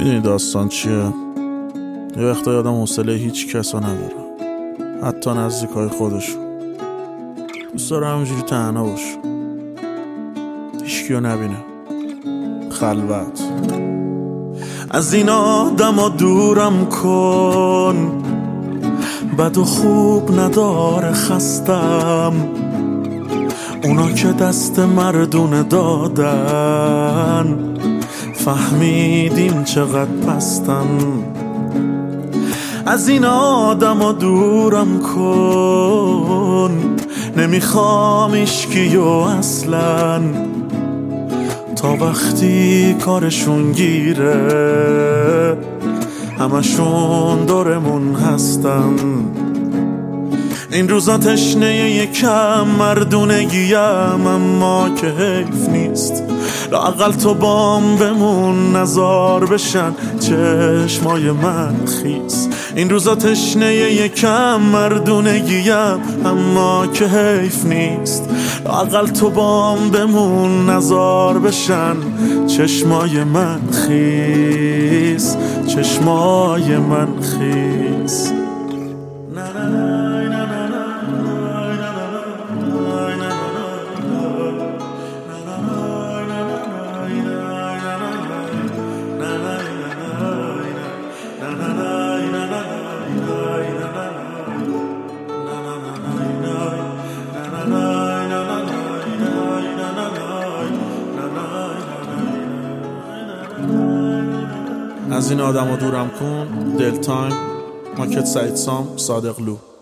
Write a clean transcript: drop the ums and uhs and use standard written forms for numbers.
میدونی داستان چیه؟ یه وقتا یادم حوصله هیچ کسا ندارم، حتی نزدیکای خودشون. دوست دارم همینجوری تنها باشم، هیچکیو نبینم، خلوت. از این آدما دورم کن، بد و خوب نداره خستم. اونا که دست مردونه دادن، فهمیدیم چقدر پستم. از این آدما دورم کن، نمیخوام ایشکیو اصلا، تا وقتی کارشون گیره همشون دورمون هستن. این روزا تشنه یکم مردونگیم، اما که حیف نیست لااقل تو بام بمون، نزار بشن چشمای من خیس. این روزا تشنه یکم مردونگیم، اما که حیف نیست لااقل تو بام بمون، نزار بشن چشمای من خیس، چشمای من خیس. از این آدم رو دورم کن. دل تایم، ماکت سعید سام، صادق لو.